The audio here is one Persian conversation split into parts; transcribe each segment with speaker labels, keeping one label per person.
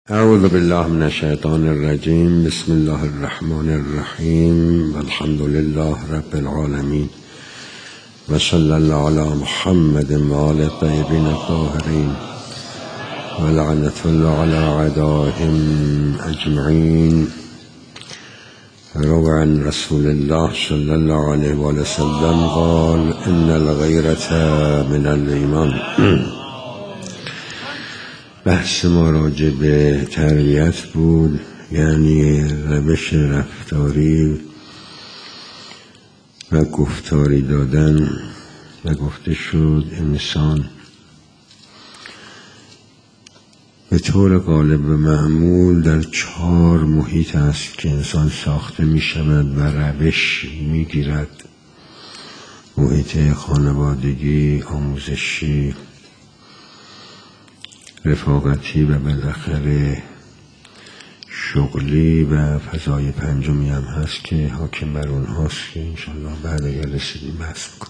Speaker 1: اعوذ بالله من الشیطان الرجیم. بسم الله الرحمن الرحیم والحمد لله رب العالمین و صلی الله علی محمد و آل الطیبین الطاهرین و لعنة الله علی اعدائهم اجمعین. روى عن رسول الله صلی الله علیه و آله وسلم قال ان الغیرة من الایمان. بحث ما راجع به تربیت بود، یعنی روش رفتاری و گفتاری دادن، و گفته شد انسان به طور غالب و معمول در 4 محیط است که انسان ساخته می شود و روش می گیرد: محیط خانوادگی، آموزشی، رفاقتی و بالاخره شغلی، و فضای پنجمی هم هست که حاکم بر اون هاست که انشالله بعد اگر رسیدیم بحث بکنم.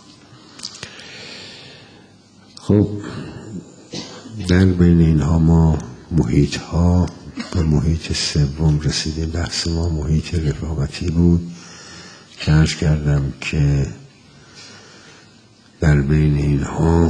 Speaker 1: خب در بین اینها ما محیط ها به محیط سوم رسیدیم. بحث ما محیط رفاقتی بود که عرض کردم که در بین اینها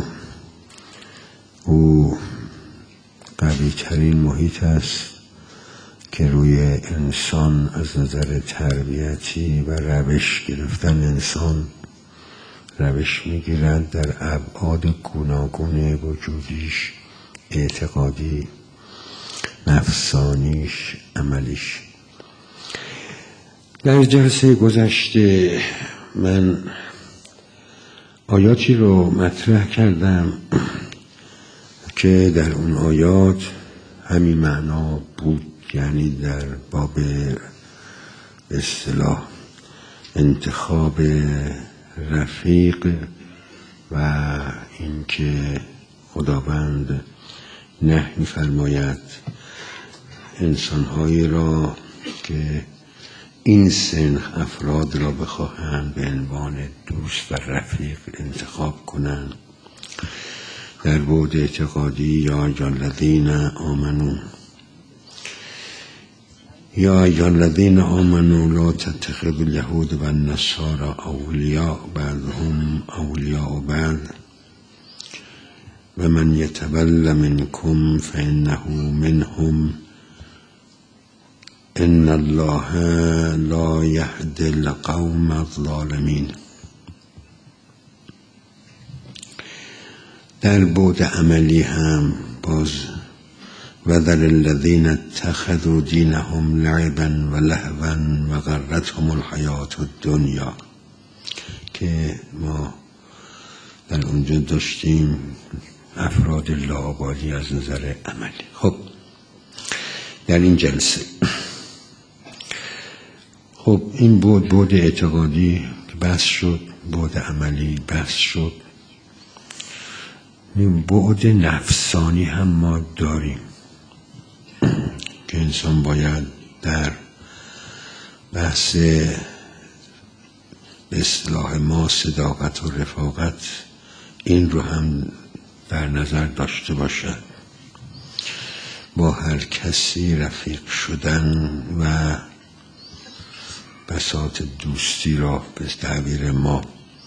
Speaker 1: او قوی ترین محیط است که روی انسان از نظر تربیتی و روش گرفتن انسان روش میگیرد در ابعاد گوناگون وجودیش، اعتقادی، نفسانیش، عملیش. در جلسه گذشته من آیاتی رو مطرح کردم که در اون آیات همین معنا بود، یعنی در باب اصطلاح انتخاب رفیق و اینکه خداوند نهی می‌فرماید انسان‌هایی را که این سنخ افراد را بخواهند به عنوان دوست و رفیق انتخاب کنند. در بعد اعتقادی یا ایها الذین آمنوا لا تتخذوا اليهود والنصارى اولیاء بعضهم اولیاء بعض و من یتول منکم فانه منهم ان الله لا یهدی القوم الظالمین. در بعد عملی هم باز وذر الذین اتخذوا دینهم لعبا و لهوا و غرتهم الحیات الدنیا که ما در اونجا داشتیم افراد لاابالی از نظر عملی. خب در این جلسه خب این بعد اعتقادی بحث شد، بعد عملی بحث شد، بعد نفسانی هم ما داریم که انسان باید در بحث به اصطلاح ما صداقت و رفاقت این رو هم در نظر داشته باشد. با هر کسی رفیق شدن و بساط دوستی را به تعبیر ما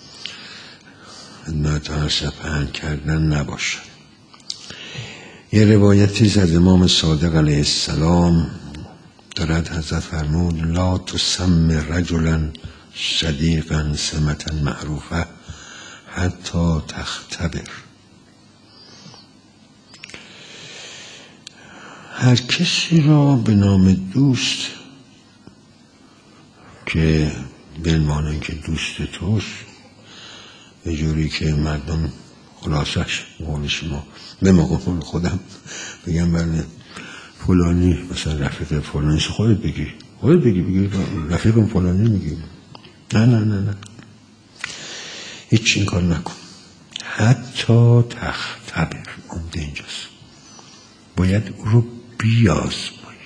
Speaker 1: خدمت سپهر کردن نباشد. یه روایتی از امام صادق علیه السلام دارد، حضرت فرمود لا تسم رجلا صدیقا سمتا معروفه حتی تختبر. هر کسی را به نام دوست که به عنوان اینکه دوست توست، یه جوری که مردم خلاصش قول شما به موقع خودم بگم بله فلانی مثلا رفیق فلانی، خودت بگی رفیقم فلانی میگی نه هیچ این کار نکن. حتی تختبر عمده اینجاست، باید او رو بیازمایی،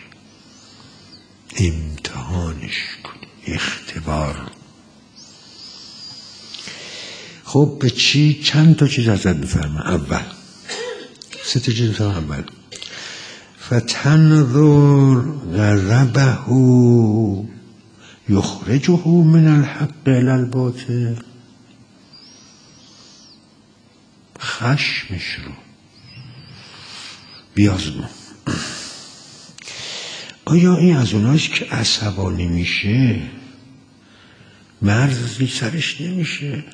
Speaker 1: امتحانش کنی، اختبار. خب به چی؟ چند تا چیز ازت میفرمه. اول 3 تا چیز. اول فتنظر غضبه یخرجه من الحق الى الباطل. خشمش رو بیازما. آیا این از اوناست که عصبانی میشه مرزی سرش نمیشه؟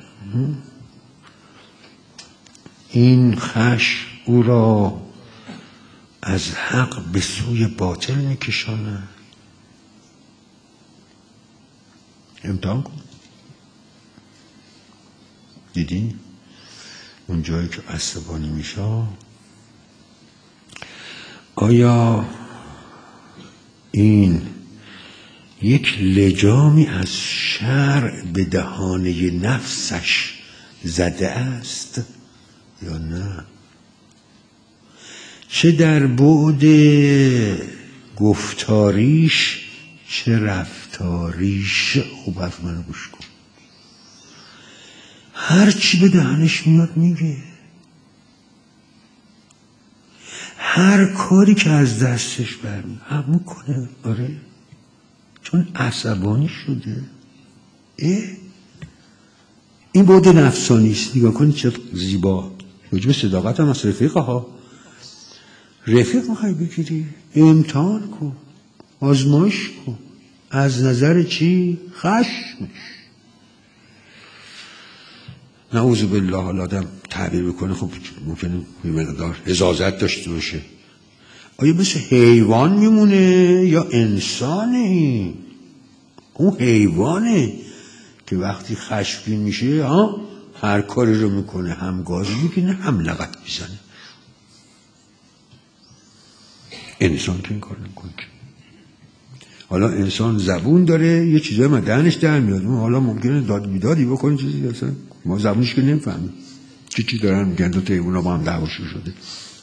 Speaker 1: این خشم او را از حق به سوی باطل میکشاند. امتحان کن. دیدین اون جایی که عصبانی میشه آیا این یک لجامی از شرع به دهانه نفسش زده است یا نه؟ چه در بعد گفتاریش چه رفتاریش. خوب حرف منو گوش کن. هر چی به دهنش میاد میگه، هر کاری که از دستش برمیاد میکنه. آره چون عصبانی شده. این بعد نفسانی است. نگاه کنید چه زیبا. وجب صداقت هم از رفیق ها. رفیق میخوای بگیری امتحان کن، آزمایش کن. از نظر چی؟ خشمش. نعوذ بالله. حالا آدم تعبیر بکنه خب ممکنه یه مقدار حزازت داشته باشه. آیا مثل حیوان میمونه یا انسانه؟ اون حیوانه که وقتی خشمگین میشه هر کاری رو میکنه، هم گاز میگیره هم لغت میزنه. انسان که این کار نمیکنه. حالا انسان زبون داره، یه چیزای من دهنش در میاد. حالا ممکنه داد بیدادی بکنه چیزی اصلا ما زبونش که نمیفهمیم چی دارن میگن. دو تا حیونا با هم دعواشون شده.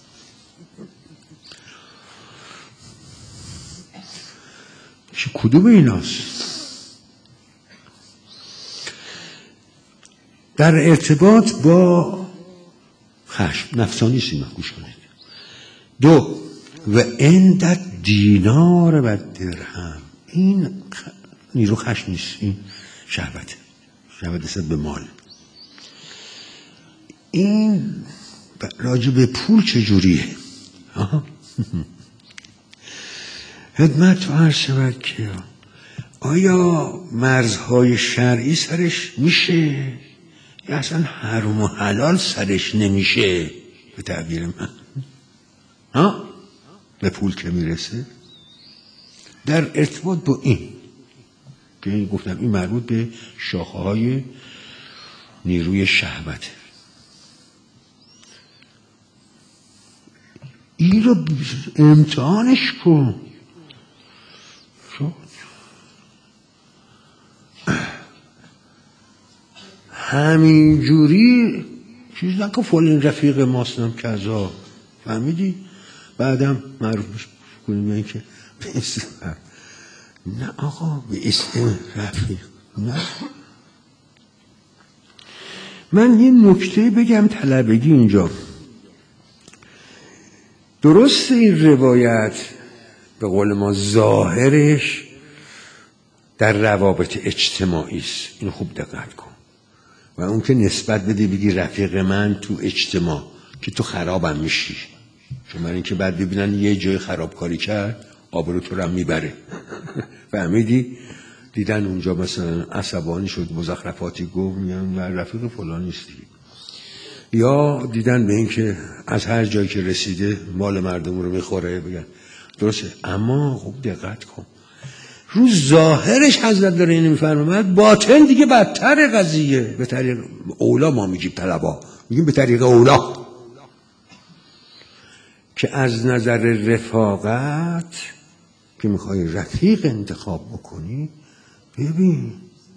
Speaker 1: چه کدوم ایناست؟ در ارتباط با خشم نفسانی سیما گوش کنید. 2 و عندت دینار و درهم. این نیرو خشم نیست، این شهوت نسبت به مال. این راجع به پول چجوریه؟ خدمت عرض شود که آیا مرزهای شرعی سرش میشه یا اصلا حرام و حلال سرش نمیشه؟ به تعبیر من به پول که میرسه در ارتباط با این که گفتم این مربوط به شاخه های نیروی شهوته. این رو امتحانش کن. همینجوری چیز نکن فلان رفیق ماستم کذا، فهمیدی؟ بعدم معروف کنیم این که به اسم نه آقا، به اسم رفیق نه. من یه نکته بگم طلبگی اینجا. درست این روایت به قول ما ظاهرش در روابط اجتماعی است. اینو خوب دقت کن. و اون که نسبت بدی بگی رفیق من تو اجتماع که تو خرابم میشی. چون من این که بعد ببینن یه جای خرابکاری کرد آبرو تو رو هم میبره. فهمیدی؟ دیدن اونجا مثلا عصبانی شد مزخرفاتی گفت میگن رفیق فلان نیستی. یا دیدن به این که از هر جایی که رسیده مال مردم رو میخوره بگن درسته. اما خوب دقت کن رو ظاهرش حضرت داره اینو میفرماید، باطن دیگه بدتر قضیه. به طریق اولا ما میگیم طلبا میگیم به طریق اولا که از نظر رفاقت که میخوای رفیق انتخاب بکنی ببین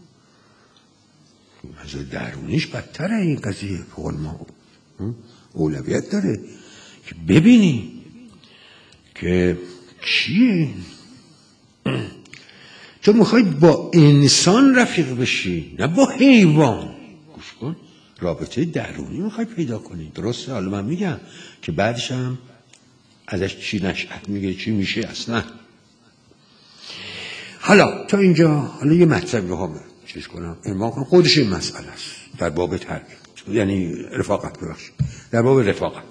Speaker 1: از درونیش بدتره این قضیه. فقط ما اولویت داره که ببینی که چیه. تو میخوای با انسان رفیق بشی نه با حیوان. گوش کن، رابطه درونی میخوای پیدا کنی. درسته؟ حالا من میگم که بعدش هم ازش چی نشأت میگه، چی میشه اصلا. حالا تا اینجا حالا یه مطلب رو هم چیز کنم، عنوان کنم، خودش این مسئله است در باب تربیت، یعنی رفاقت، ببخشید در باب رفاقت.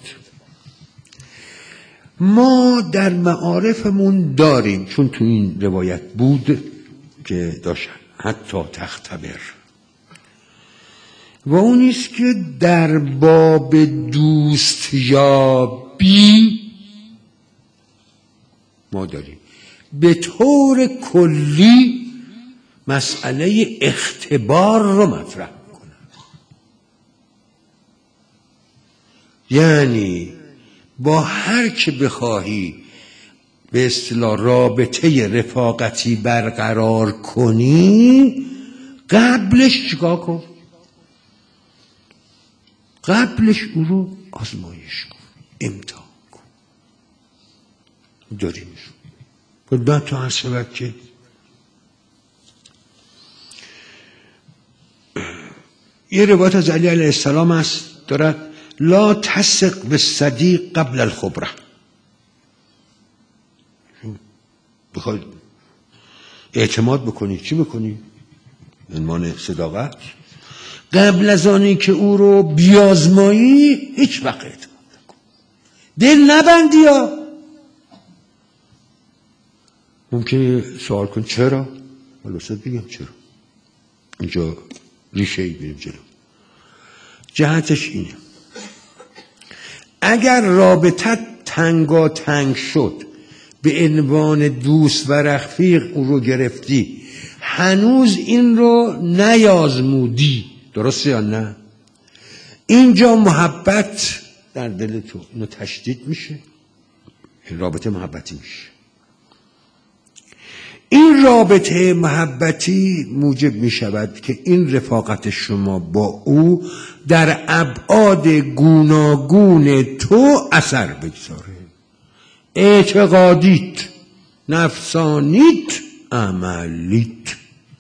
Speaker 1: ما در معارفمون داریم، چون تو این روایت بود که داشت حتی تختبر، و اون است که در باب دوستیابی ما داریم به طور کلی مسئله اختبار رو مطرح میکنه. یعنی با هر که بخواهی به اصطلاح رابطه رفاقتی برقرار کنی، قبلش چیکار کن؟ قبلش او رو آزمایش کن، امتحان کن. داریم خدمت تو عرض شود که یه روایت از علی علیه السلام است دارد لا تثق بالصدیق قبل الخبره. بخوای اعتماد بکنی چی بکنی؟ عنوان صداقت، قبل از آنی که او رو بیازمایی هیچ وقت اعتماد نکن، دل نبندی. یا ممکنه سوال کن چرا؟ حالا بگم چرا. اینجا ریشه ای بریم جلو. جهتش اینه اگر رابطت تنگاتنگ شد، به عنوان دوست و رفیق او رو گرفتی، هنوز این رو نیازمودی، درسته یا نه؟ اینجا محبت در دل تو اینو تشدید میشه، این رابطه محبتی میشه. این رابطه محبتی موجب می شود که این رفاقت شما با او در ابعاد گوناگون تو اثر بگذاره، اعتقادیت، نفسانیت، عملیت.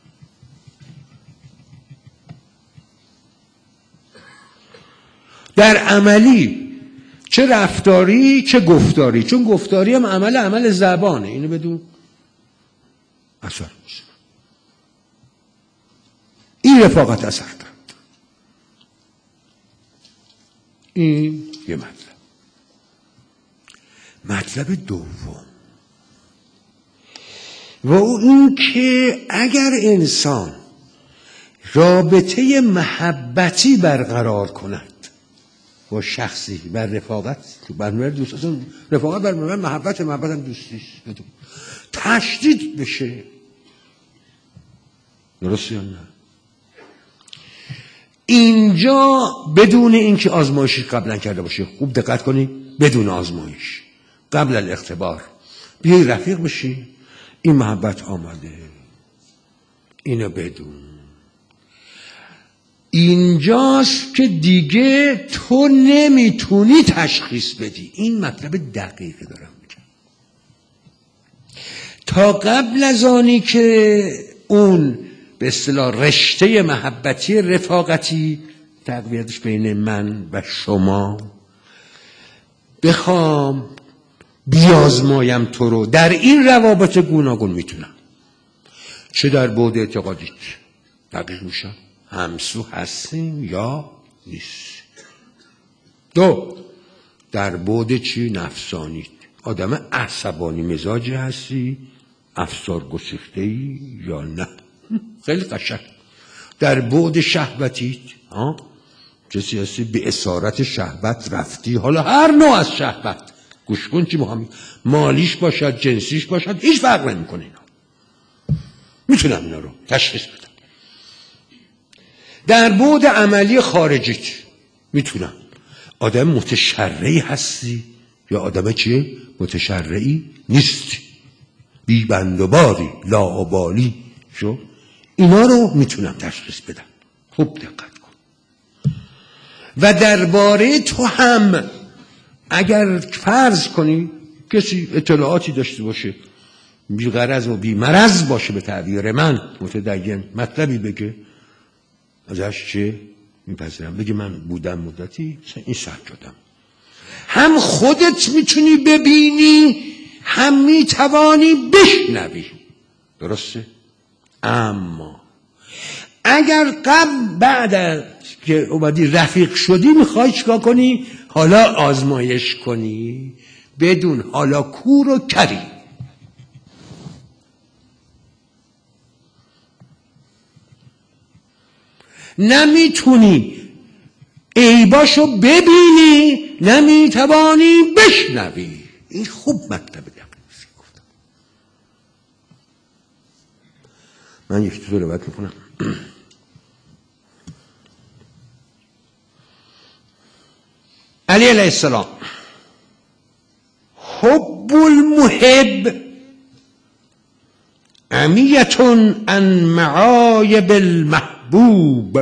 Speaker 1: در عملی چه رفتاری چه گفتاری، چون گفتاری هم عمل زبانه، اینو بدون اثر میشه. این رفاقت اثر دارد. این یه مطلب دوم، و این که اگر انسان رابطه محبتی برقرار کند با شخصی بر رفاقت، برمور دوست، اصلا رفاقت برمور محبت هم دوستیست، تشدید بشه، درسته یا نه؟ اینجا بدون اینکه آزمایشی قبلا کرده باشه، خوب دقت کنی، بدون آزمایش قبل الاختبار بیایی رفیق بشی، این محبت آمده، اینو بدون. اینجاست که دیگه تو نمیتونی تشخیص بدی. این مطلب دقیقی دارم میگم. تا قبل از آنی که اون به اصطلاح رشته محبتی رفاقتی تقویتش بین من و شما بخوام بیازمایم تو رو در این روابط گوناگون، میتونم چه در بعد اعتقادیت دقیق میشم، همسو هستیم یا نیست. دو، در بعد چی؟ نفسانیت، آدم عصبانی مزاجی هستی، افسار گسیخته‌ای یا نه. خیلی قشنگ. در بعد شهوتیت، کسی هستی به اسارت شهوت رفتی، حالا هر نوع از شهوت، گوش کن چی مهمی، مالیش باشد جنسیش باشد، هیچ فرق نمی‌کنه. اینا میتونم اینا رو تشخیص بدم. در بعد عملی خارجیت میتونم آدم متشرعی هستی یا آدم چیه؟ متشرعی نیستی، بی بند و باری، لاابالی شو، اینا رو میتونم تشخیص بدم. خوب دقت کن. و درباره تو هم اگر فرض کنی کسی اطلاعاتی داشته باشه، بی غرض و بی مرض باشه، به تعبیر من متدین، مطلبی بگه، ازش چه میپذیرم، بگه من بودم مدتی این سجادم، هم خودت میتونی ببینی، هم میتوانی بشنوی. درسته؟ اما اگر بعد از که اومدی رفیق شدی میخوای چیکار کنی؟ حالا آزمایش کنی، بدون حالا کور و کری. نمیتونی عیباشو ببینی، نمیتوانی بشنوی. این خوب مطلب دقیقی گفتم. من یک تو روایت میکنم. علی علیه السلام: حب المحب عمیتون عن معایب المحبوب.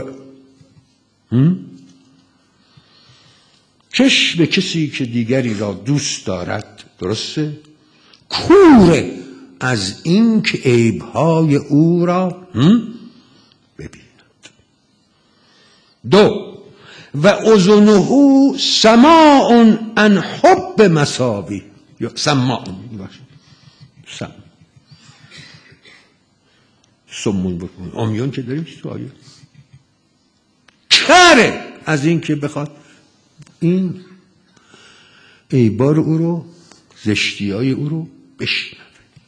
Speaker 1: چشم کسی که دیگری را دوست دارد، درسته، کوره از این که عیبهای او را ببیند. 2 و اذنه سماع عن حب مساوی، یا سماع باشه، سمون بکن آمیان که داریم چی تو آیه، کره از این که بخواد این عیبار او رو، زشتی‌های او رو بشنوه.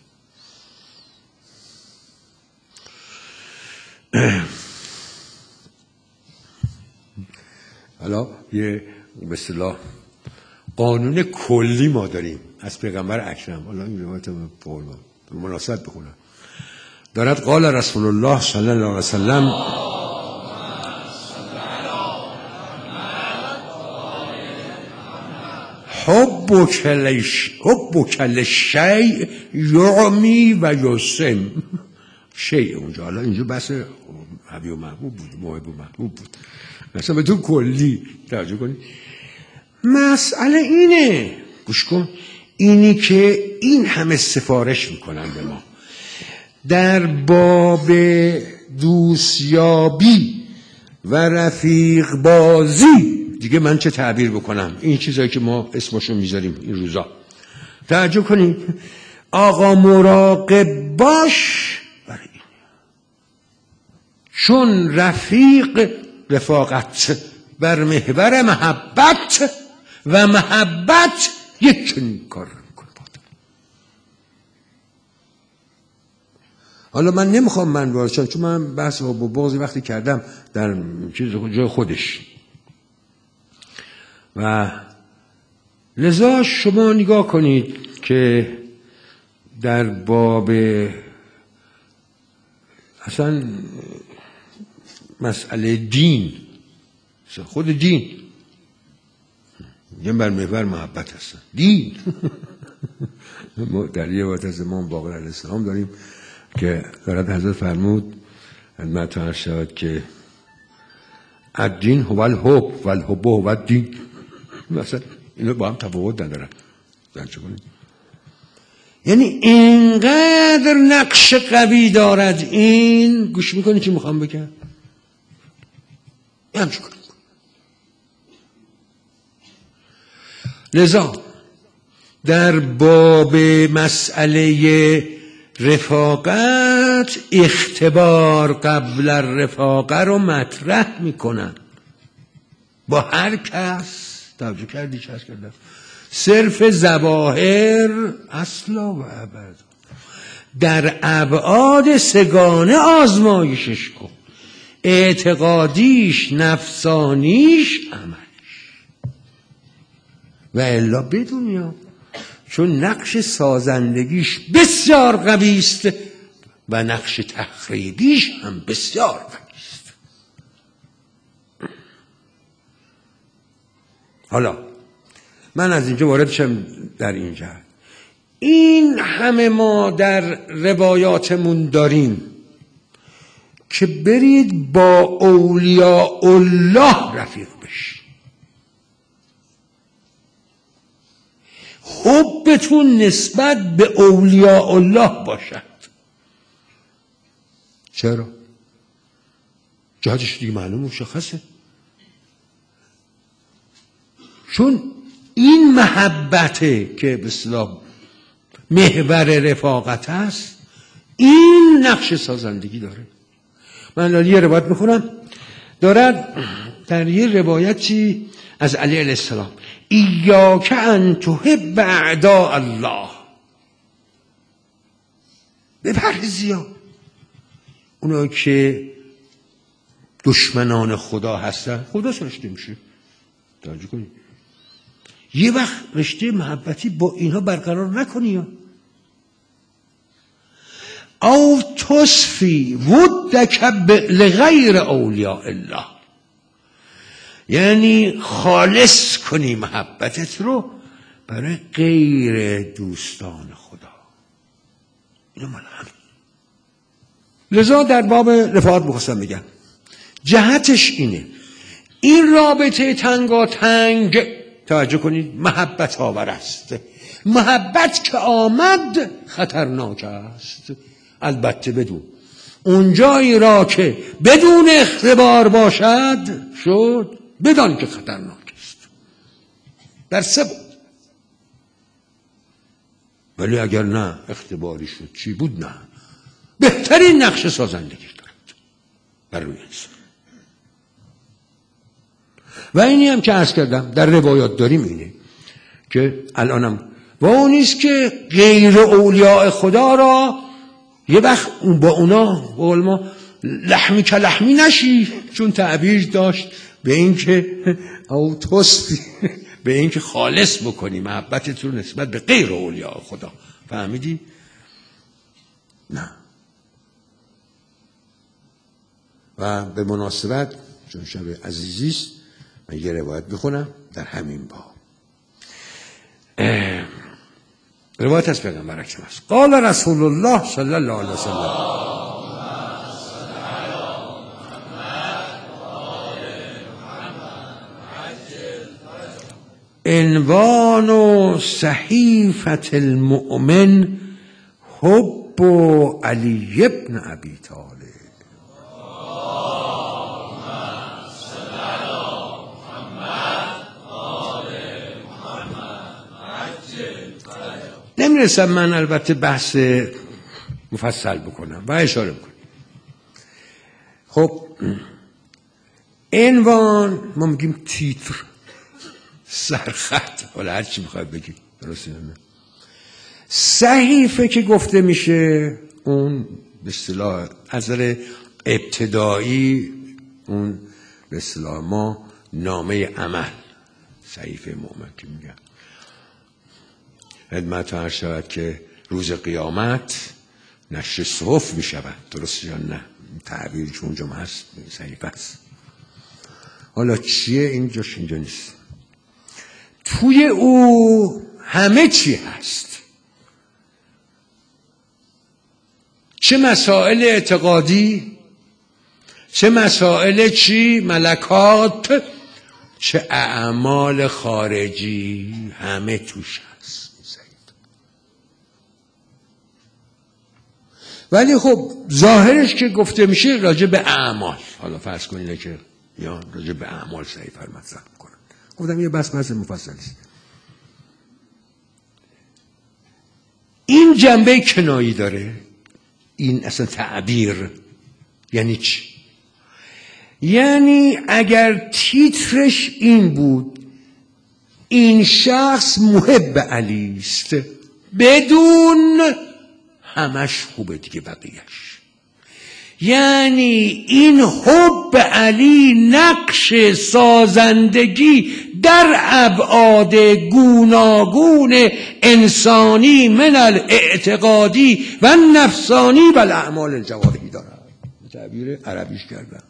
Speaker 1: حالا یه به اصطلاح قانون کلی ما داریم از پیغمبر اکرم. حالا این روایت به مناسبت بخونم. دارد قال رسول الله صلی الله علیه وسلم: حبک للشیء یعمی و یسم. شیء اونجا، حالا اینجا بحث حبیب و محبوب بود، محب و محبوب بود، مثلا به تو کلی توجه کنی. مسئله اینه، گوش کن، اینی که این همه سفارش میکنن به ما در باب دوستیابی و رفیق بازی. دیگه من چه تعبیر بکنم؟ این چیزایی که ما اسمشو میذاریم این روزا. توجه کنید، آقا مراقب باش برای این، چون رفاقت بر محور محبت و محبت یک کار میکنه. حالا من نمیخوام من وارد، چون من بحث با بغضی وقتی کردم در چیز جای خودش، و لذا شما نگاه کنید که در باب اصلا مسئله دین، خود دین یه بر محور محبت هستن. دین ما در یه وقت از امام باقر علیه السلام داریم که دارد حضرت فرمود خدمتتون عرض شود که الدین هو الحب و الحب هو الدین. مثلا اینا با هم تفاوت ندارن. یعنی اینقدر نقش قوی دارد این. گوش میکنی چی میخوام بگم؟ همچه کنم. لذا در باب مسئله رفاقت اختبار قبل الرفاقه رو مطرح میکنن با هر کس. توجه کردی چه هست کردم؟ صرف ظواهر اصلا و ابد، در ابعاد سگانه آزمایشش کن، اعتقادیش، نفسانیش، عملش، و الا بدونیا چون نقش سازندگیش بسیار قوی است و نقش تخریبیش هم بسیار قوی است. حالا من از اینجا وارد شم در اینجا. این همه ما در روایاتمون داریم که برید با اولیاء الله رفیق بشید، حبتون نسبت به اولیاء الله باشد. چرا؟ جهتش دیگه معلوم مشخصه. چون این محبته که به اصطلاح محور رفاقت است، این نقش سازندگی داره. من یه روایت میخونم، دارد در یه روایتی از علی علیه السلام: ایاک ان تحب اعداء الله، بپرهیزی اونا که دشمنان خدا هستن، خدا سرشته میشه. توجه کنید، یه وقت رشته محبتی با اینها برقرار نکنی، او تصفی ودک لغیر اولیاء الله، یعنی خالص کنی محبتت رو برای غیر دوستان خدا. اینو من همین. لذا در باب رفاقت میخواستم بگم جهتش اینه، این رابطه تنگاتنگ، توجه کنید، محبت آور است. محبت که آمد خطرناک است، البته بدون اونجایی را که بدون اختبار باشد شد، بدان که خطرناک است. در سه بود. ولی اگر نه اختباری شد چی بود؟ نه، بهترین نقش سازندگی دارد بر روی انسان. و اینی هم که عرض کردم در روایات داریم اینه که الانم و اون نیست که غیر اولیاء خدا را یه وقت با اونا قول ما لحمی که لحمی نشی، چون تعبیر داشت به این که او توستی، به این که خالص بکنی محبتت رو نسبت به غیر اولیاء خدا. فهمیدی؟ نه. و به مناسبت چون شب عزیزیست من یه روایت بخونم در همین باب. روایت از پیغمبر اکرم است. قال رسول الله صلی الله علیه وسلم: عنوان صحیفة المؤمن حب علی ابن ابی طالب. نمیرسم من البته بحث مفصل بکنم و اشاره بکنم. خب عنوان ما میگیم تیتر، سرخط، حالا هر چی میخوای بگی، درسته؟ نه صحیفه که گفته میشه اون به اصطلاح از نظر ابتدایی اون به اصطلاح ما نامه عمل، صحیفه مؤمن که میگن. خدمت عرض شود که روز قیامت نشر صحف می شود، درست یا نه؟ تعبیر چون اونجا هست صحیفه است. حالا چیه اینجاش؟ اینجا نیست. توی او همه چی هست، چه مسائل اعتقادی، چه مسائل چی ملکات، چه اعمال خارجی، همه توش هست. ولی خب ظاهرش که گفته میشه راجع به اعمال، حالا فرض کنید که یا راجع به اعمال صحیفه رو مطرح میکنن. گفتم یه بحث مفصلی است. این جنبه کنایی داره. این اصلا تعبیر یعنی چی؟ یعنی اگر تیترش این بود این شخص محب علی است، بدون همش خوبه دیگه بقیهش. یعنی این حب علی نقش سازندگی در ابعاد گوناگون انسانی من الاعتقادی و نفسانی و الاعمال الجوارحی دارد. تعبیر عربیش کردم.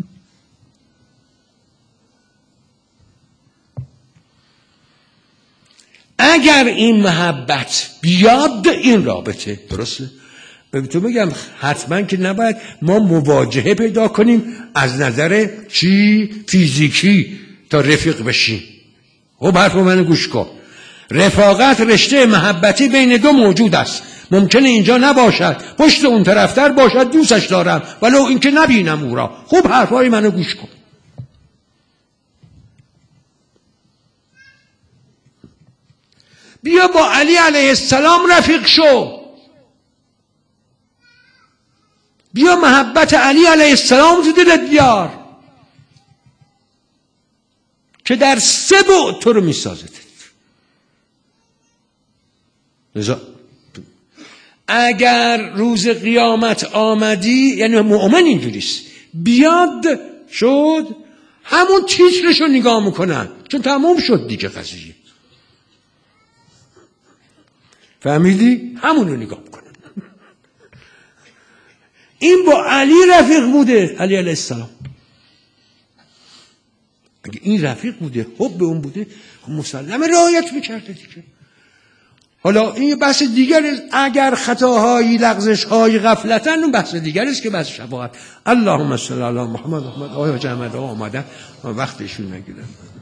Speaker 1: اگر این محبت بیاد این رابطه، درسته؟ تو بگم حتما که نباید ما مواجهه پیدا کنیم از نظر چی؟ فیزیکی تا رفیق بشیم. خب حرف من گوش کن. رفاقت رشته محبتی بین دو موجود است. ممکنه اینجا نباشد، پشت اون طرفتر باشد، دوستش دارم ولو اینکه نبینم او را. خوب حرفای منو گوش کن. بیا با علی علیه السلام رفیق شو، بیا محبت علی علیه السلام تو دلت بیار که در 3 بعد تو رو میسازد. اگر روز قیامت آمدی، یعنی مؤمن اینجوریست، بیاد شد همون تیترشو نگاه میکنن، چون تموم شد دیگه قضیه. فهمیدی؟ همونو نگاه میکنن. این با علی رفیق بوده، علی علیه السلام. اگه این رفیق بوده، حب اون بوده، مسلمه رعایت میکرده دیگه. حالا این بحث دیگر است. اگر خطاهایی، لغزش‌های غفلتن، اون بحث دیگر است که بحث شفاعت. اللهم صل علی محمد. آیا جمعه آمدن وقتشون نگیرن.